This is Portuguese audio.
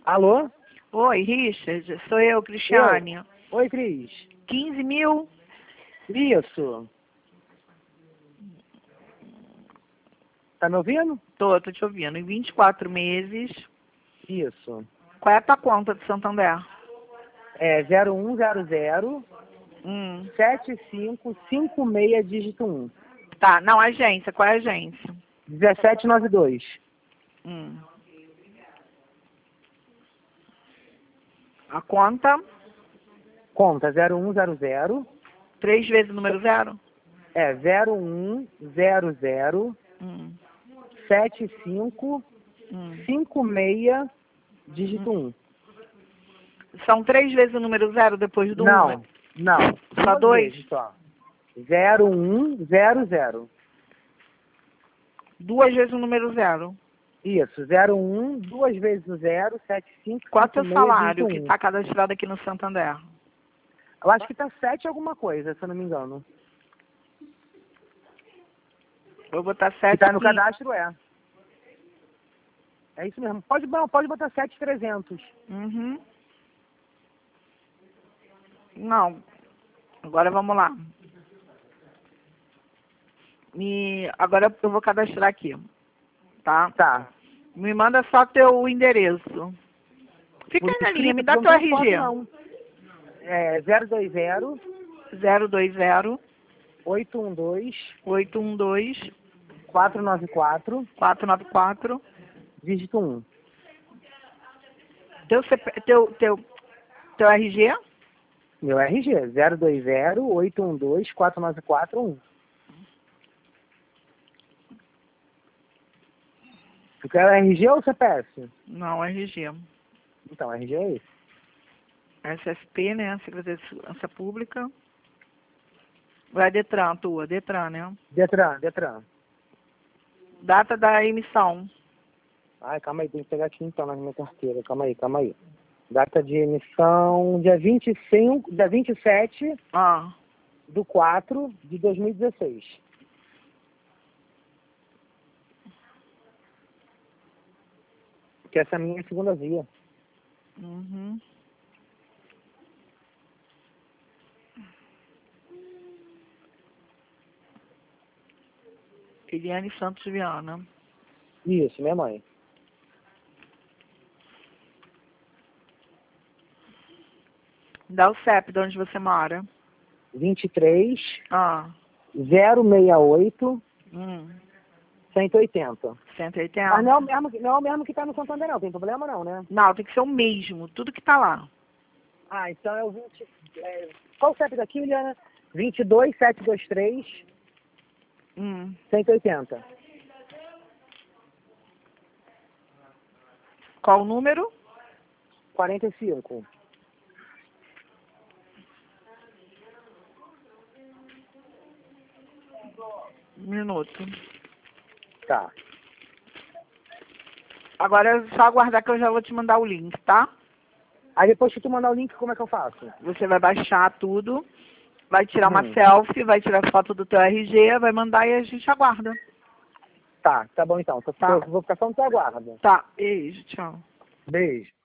Alô? Oi, Richard, sou eu, Cristiane. Oi, Cris. 15 mil? Isso. Tá me ouvindo? Tô te ouvindo. Em 24 meses. Isso. Qual é a tua conta de Santander? É 0100 7556 dígito 1. Tá, não, agência. Qual é a agência? 1792. A conta? Conta 0100 3 vezes o número 0? é 0100 7556 dígito 1. São 3 vezes o número 0 depois do 1? Não. Só 2? Só. 0100. 2 vezes o número 0. Isso, 01, 2 vezes o 0, 75. Qual é o teu salário que dígito 1. está cadastrado aqui no Santander? Eu acho que tá 7 alguma coisa, se eu não me engano. Vou botar 7 Que tá no cadastro, é. É isso mesmo. Pode botar 7.300. Uhum. Não. Agora vamos lá. Agora eu vou cadastrar aqui. Tá? Tá. Me manda só teu endereço. Fica aí na linha, me dá teu RG. Não. É 020 020 812 812 494 494 dígito 1. Teu RG? Meu RG, 020 812 494 1. Tu quer o RG ou o CPF? Não, RG. Então, RG é esse. SSP, né? Secretaria de Segurança Pública. Vai Detran, tua. Detran, né? Detran. Data da emissão. Ai, calma aí, tem que pegar aqui então na minha carteira. Calma aí. Data de emissão, dia 27 do 4 de 2016. Que essa é a minha segunda via. Uhum. Eliane Santos Viana. Isso, minha mãe. Dá o CEP de onde você mora. 23 Ah. 068 180. 180. 180? Mas não é o mesmo que tá no Santander, não. Tem problema não, né? Não, tem que ser o mesmo. Tudo que tá lá. Ah, então é o 20... qual o CEP daqui, Juliana? 22 723 180. Qual o número? 45. Um minuto. Tá. Agora é só aguardar que eu já vou te mandar o link, tá? Aí depois que tu mandar o link, como é que eu faço? Você vai baixar tudo, vai tirar uma selfie, vai tirar foto do teu RG, vai mandar e a gente aguarda. Tá bom então. Tá. Eu vou ficar só no teu aguardo. Tá, beijo, tchau. Beijo.